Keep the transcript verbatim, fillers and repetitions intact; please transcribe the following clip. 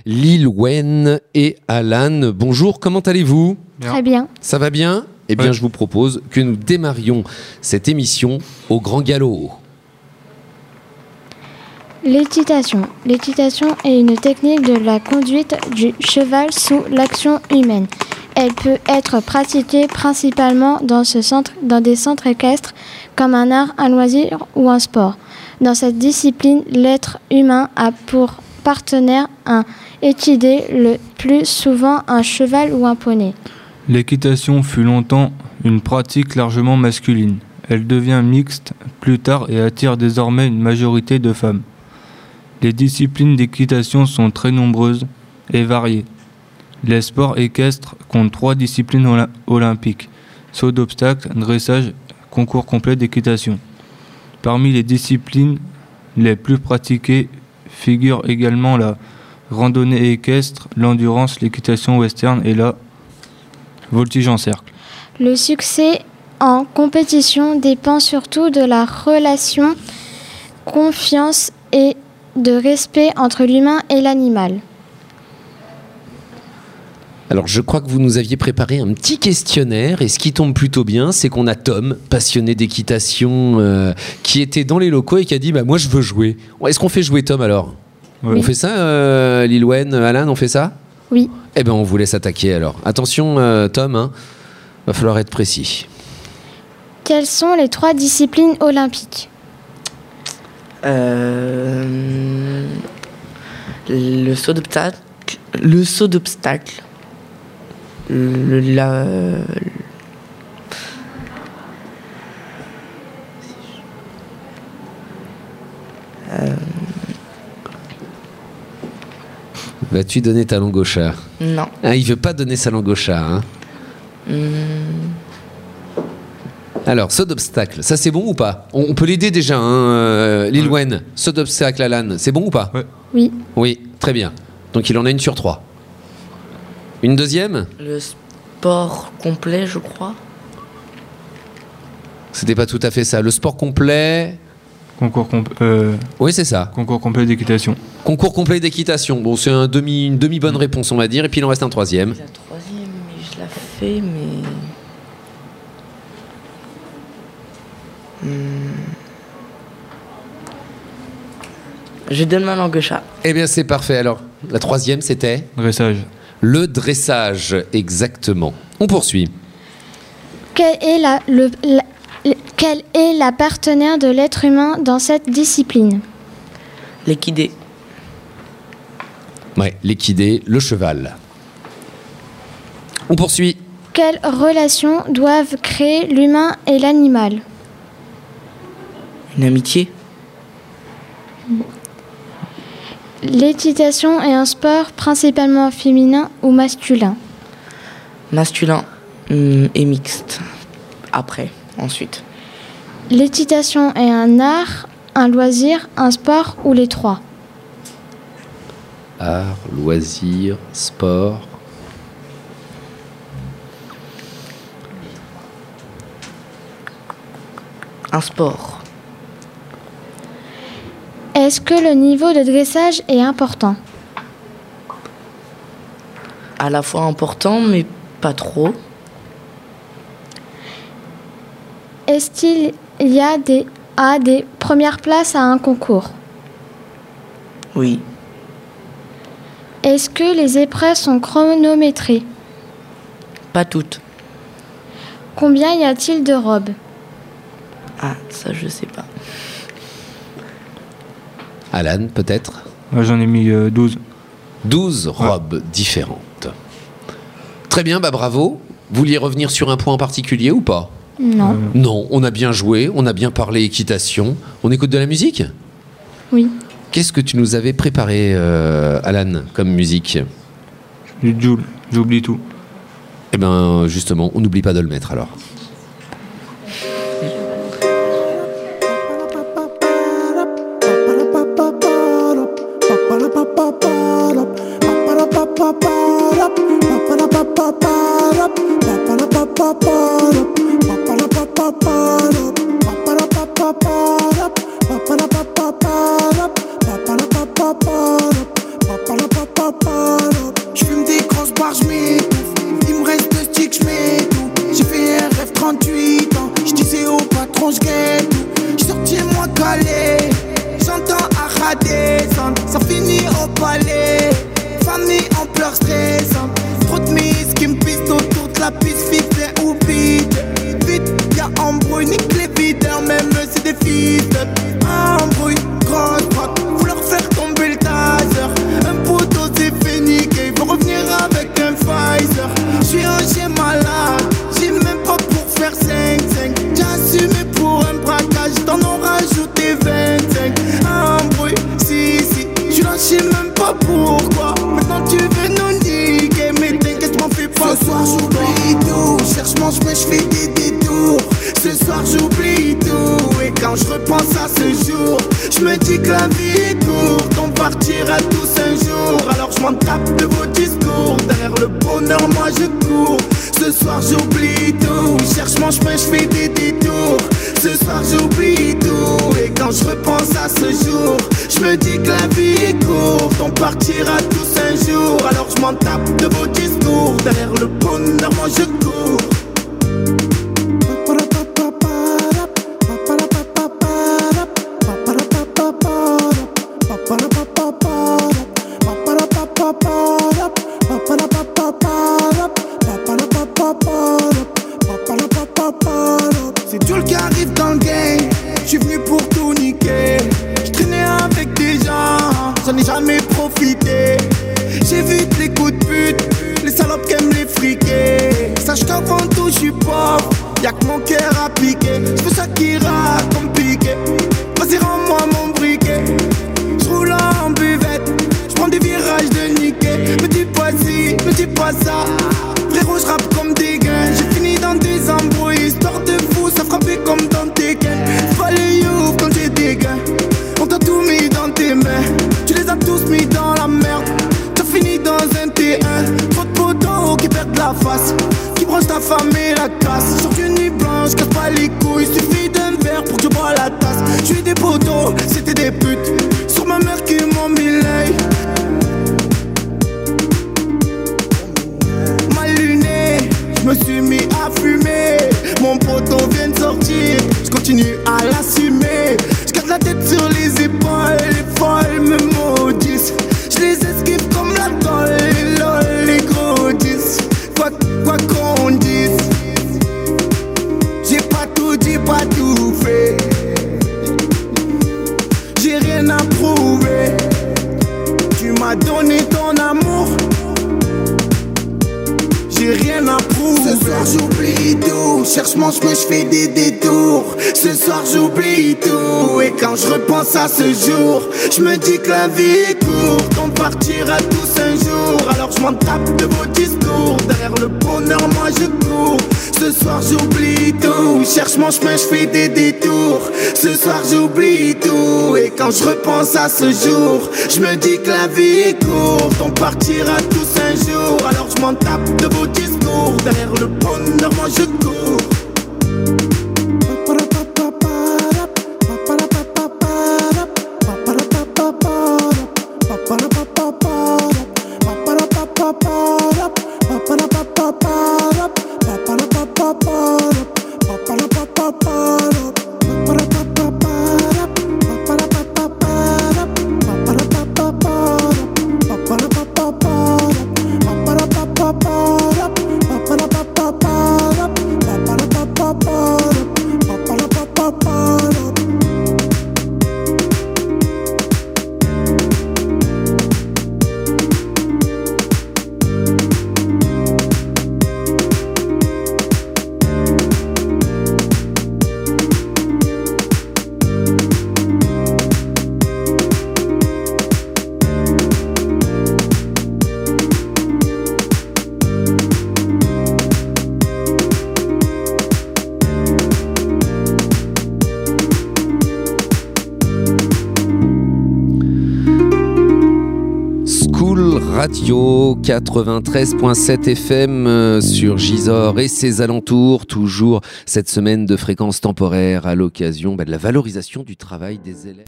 Lil Wayne et Alan. Bonjour, comment allez-vous ? Très bien. Ça va bien ? Eh bien, Ouais. je vous propose que nous démarrions cette émission au grand galop. L'équitation. L'équitation est une technique de la conduite du cheval sous l'action humaine. Elle peut être pratiquée principalement dans, ce centre, dans des centres équestres comme un art, un loisir ou un sport. Dans cette discipline, l'être humain a pour partenaire un équidé, le plus souvent un cheval ou un poney. L'équitation fut longtemps une pratique largement masculine. Elle devient mixte plus tard et attire désormais une majorité de femmes. Les disciplines d'équitation sont très nombreuses et variées. Les sports équestres comptent trois disciplines oly- olympiques: saut d'obstacles, dressage, concours complet d'équitation. Parmi les disciplines les plus pratiquées figurent également la randonnée équestre, l'endurance, l'équitation western et la voltige en cercle. Le succès en compétition dépend surtout de la relation, confiance et de respect entre l'humain et l'animal. Alors, je crois que vous nous aviez préparé un petit questionnaire et ce qui tombe plutôt bien, c'est qu'on a Tom, passionné d'équitation, euh, qui était dans les locaux et qui a dit bah, « moi, je veux jouer ». Est-ce qu'on fait jouer Tom alors ? Ouais. On fait ça, euh, Lil Wayne, Alan, on fait ça ? Oui. Eh bien, on vous laisse attaquer alors. Attention, euh, Tom, hein, va falloir être précis. Quelles sont les trois disciplines olympiques ? Euh, le saut d'obstacle, le saut d'obstacle, le, la, euh, Vas-tu donner ta langue au chat ? non, Ah, il veut pas donner sa langue au chat. Hein. Hum, Alors, saut d'obstacle, ça c'est bon ou pas ? on, on peut l'aider déjà, hein, euh, Lil Ouais. Wayne. Saut d'obstacle, Alan, c'est bon ou pas ? Ouais. Oui. Oui, très bien. Donc il en a une sur trois. Une deuxième ? le sport complet, je crois. C'était pas tout à fait ça. Le sport complet. Concours, comp- euh, Oui, c'est ça. concours complet d'équitation. Concours complet d'équitation. Bon, c'est un demi, une demi-bonne réponse, on va dire. Et puis il en reste un troisième. La troisième, mais je l'ai fait, mais Hum. je donne ma langue au chat. Eh bien, c'est parfait. Alors, la troisième, c'était Dressage. le dressage, exactement. On poursuit. Quelle est la, le, la- le- quelle est la partenaire de l'être humain dans cette discipline ? L'équidé. Ouais, l'équidé, le cheval. On poursuit. Quelles relations doivent créer l'humain et l'animal ? Une amitié. L'équitation est un sport principalement féminin ou masculin. Masculin hum, et mixte. Après, ensuite. L'équitation est un art, un loisir, un sport ou les trois. Art, loisirs, sport. Un sport. Est-ce que le niveau de dressage est important ? À la fois important, mais pas trop. Est-ce qu'il y a des, a des premières places à un concours ? Oui. Est-ce que les épreuves sont chronométrées ? Pas toutes. Combien y a-t-il de robes ? Ah, ça, je sais pas. Alan, peut-être ? Moi, j'en ai mis euh, douze. douze robes différentes. Très bien, bah bravo. Vous vouliez revenir sur un point en particulier ou pas ? Non. Non, on a bien joué, on a bien parlé équitation. On écoute de la musique ? Oui. Qu'est-ce que tu nous avais préparé, euh, Alan, comme musique ? Du Joule. J'oublie tout. Eh bien, justement, on n'oublie pas de le mettre alors. Ba-ba-da-ba-ba-ba-da. J'fume des grosses barres, j'm'étouffe. Il me reste deux sticks, j'm'étouffe. J'ai fait un rêve trente-huit ans. J'disais au patron, j'guette tout. J'sortis moi calé. J'entends Ara descendre. Ça finit au palais. Famille en pleurs stressante. Trop de mises qui me pistent autour de la piste. Filet ou vide. Vite, y'a embrouille, nique les videurs. Même eux c'est des fils de embrouille, grosse droite. Faut leur faire tomber le taser. Un poteau c'est fini, il faut revenir avec un Pfizer. J'suis un chien malade, j'ai même pas pour faire cinq cinq. J'ai assumé pour un braquage, t'en ont rajouté vingt-cinq. Embrouille, si si, j'suis là, j'sais même pas pourquoi. Maintenant tu veux nous niquer, mais t'inquiète, m'en fais pas. Ce soir j'oublie tout, cherche mange mais j'fais des détours. Ce soir j'oublie tout, et quand je repense à ce jour, je me dis que la vie est courte, on partira tous un jour. Alors je m'en tape de vos discours, derrière le bonheur moi je cours. Ce soir j'oublie tout, cherche mon chemin, je fais des détours. Ce soir j'oublie tout, et quand je repense à ce jour, je me dis que la vie est courte, on partira tous un jour. Alors je m'en tape de vos discours, derrière le bonheur moi je cours. C'est Jules qui arrive dans le game. J'suis venu pour tout niquer. J'traînais avec des gens, j'en ai jamais profité. J'évite les coups de pute, les salopes qui aiment les friquer. Sache qu'avant tout j'suis pauvre, y'a que mon cœur à piquer. J'fais ça qui rate comme piqué. Vas-y rends-moi mon briquet. J'roule en buvette, j'prends des virages de niquer. Me dis pas si, me dis pas ça. Frérot j'rappe comme des gains. J'ai fini dans des embrouilles, histoire de fou, ça frappait comme dans Tekken. Fallait you quand j'ai des gains. On t'a tout mis dans tes mains, tu les as tous mis dans la merde. T'as fini dans un T un, trop de potos qui perdent la face, qui branchent ta femme et la casse. Sur une nuit blanche, casse pas les couilles, suffit d'un verre pour que tu bois la tasse. J'suis des potos, c'était des putes, sur ma mère qui m'ont mis l'œil. Mal luné, j'me suis mis à fumer. Mon poteau vient de sortir, j'continue à l'assumer. J'garde la tête sur les épaules, les folles me maudissent. J'les esquive comme la colle, les lol, les gros dix. Quoi, quoi qu'on dise, j'ai pas tout dit, pas tout fait. J'ai rien à prouver. Tu m'as donné ton amour, j'ai rien à prouver. Ce soir j'oublie tout, cherche mon chemin, j'fais des détours. Ce soir j'oublie tout, et quand je repense à ce jour, je me dis que la vie est courte, on partira tous un jour. Alors je m'en tape de vos discours, derrière le bonheur moi je cours. Ce soir j'oublie tout, cherche mon chemin, j'fais des détours. Ce soir j'oublie tout, et quand je repense à ce jour, je me dis que la vie est courte, on partira tous un jour. Alors je m'en tape de vos discours, derrière le bonheur moi je cours. Radio quatre-vingt-treize virgule sept F M euh, sur Gisors et ses alentours. Toujours cette semaine de fréquence temporaire à l'occasion bah, de la valorisation du travail des élèves.